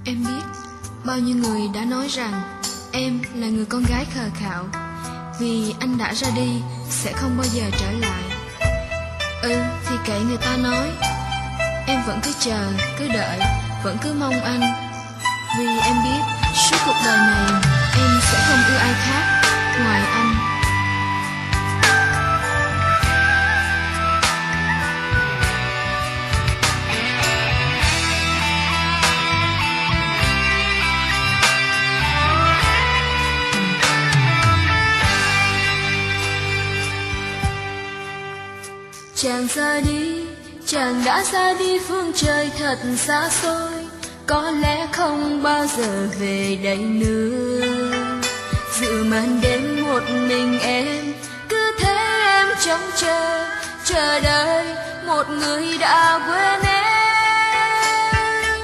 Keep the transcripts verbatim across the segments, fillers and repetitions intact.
Em biết bao nhiêu người đã nói rằng em là người con gái khờ khạo, vì anh đã ra đi sẽ không bao giờ trở lại. Ừ thì kệ người ta nói, em vẫn cứ chờ, cứ đợi, vẫn cứ mong anh. Vì em biết suốt cuộc đời này em sẽ không yêu ai khác ngoài anh. Chàng ra đi, chàng đã ra đi phương trời thật xa xôi, có lẽ không bao giờ về đây nữa. Dự màn đêm một mình em, cứ thế em trông chờ, chờ đợi một người đã quên em.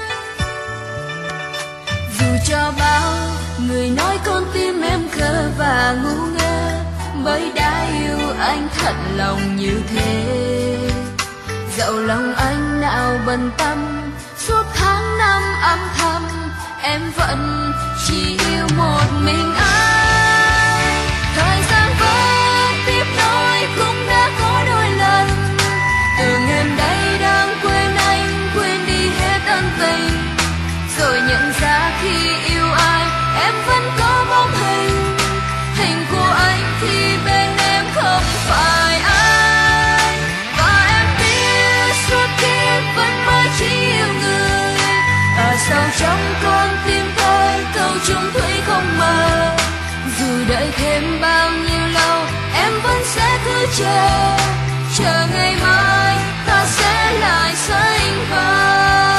Dù cho bao người nói con tim em khờ và ngu ngơ, bởi đã yêu anh thật lòng như thế. Dẫu lòng anh nào bần tâm, suốt tháng năm âm thầm, em vẫn chỉ yêu một mình anh. Thời gian vẫn tiếp nối, cũng đã có đôi lần tưởng em đây đang quên anh, quên đi hết ân tình. Rồi nhận ra khi yêu ai, em vẫn có bóng hình, hình của anh thì bên em không phải anh. Và em biết suốt kiếp vẫn mãi chỉ yêu người, ở sâu trong con tim tôi câu chung thủy không mờ. Dù đợi thêm bao nhiêu lâu, em vẫn sẽ cứ chờ, chờ ngày mai ta sẽ lại sánh vai.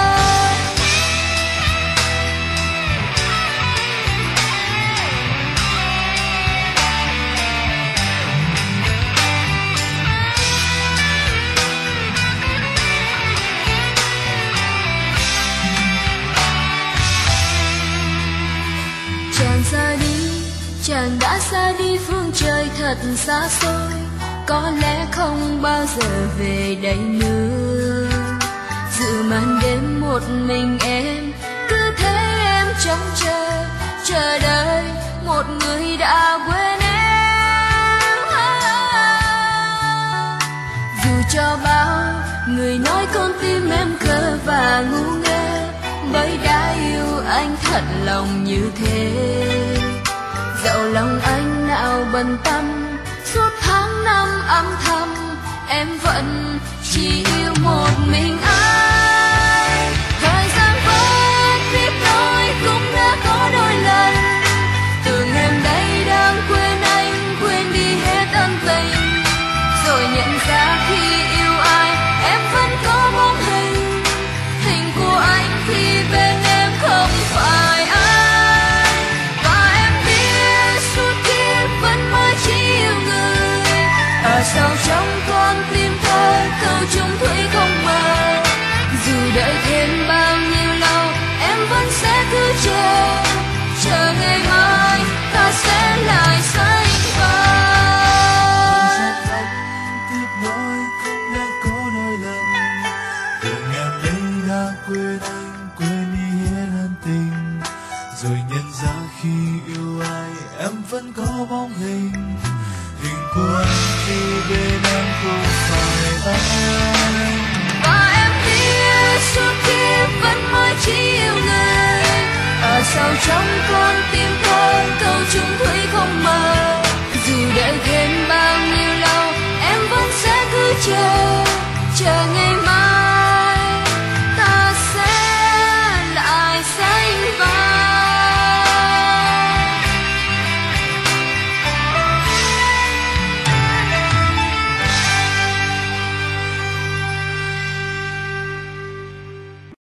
Chàng ra đi, chàng đã ra đi phương trời thật xa xôi, có lẽ không bao giờ về đây nữa. Dự màn đêm một mình em, cứ thế em trông chờ, chờ đợi một người đã quên em. Dù cho bao người nói con tim em khờ và ngu ngơ, bởi đã yêu anh thật lòng như thế. Dẫu lòng anh nào bần tâm, suốt tháng năm âm thầm, em vẫn chỉ yêu một mình anh. Thời gian vẫn tiếp nối, cũng đã có đôi lần tưởng em đây đang quên anh, quên đi hết ân tình. Rồi nhận ra khi yêu ai, em vẫn có bóng hình, hình của anh thì bên em không phải anh. Và em biết suốt kiếp vẫn mãi chỉ yêu người, ở sâu trong con tim tôi câu chung thủy không mờ. Dù đợi thêm bao nhiêu lâu, em vẫn sẽ cứ chờ, chờ ngày mai ta sẽ lại sánh vai. Tiếp nối cũng đã có đôi lần tưởng em đây đã quên anh, quên đi hết ân tình. Rồi nhận ra khi yêu ai, em vẫn có bóng hình, hình của anh thì bên em không phải anh. Và em biết suốt kiếp vẫn mãi chỉ yêu người, ở sâu trong con tim tôi câu chung thủy không mờ. Dù đợi thêm bao nhiêu lâu, em vẫn sẽ cứ chờ,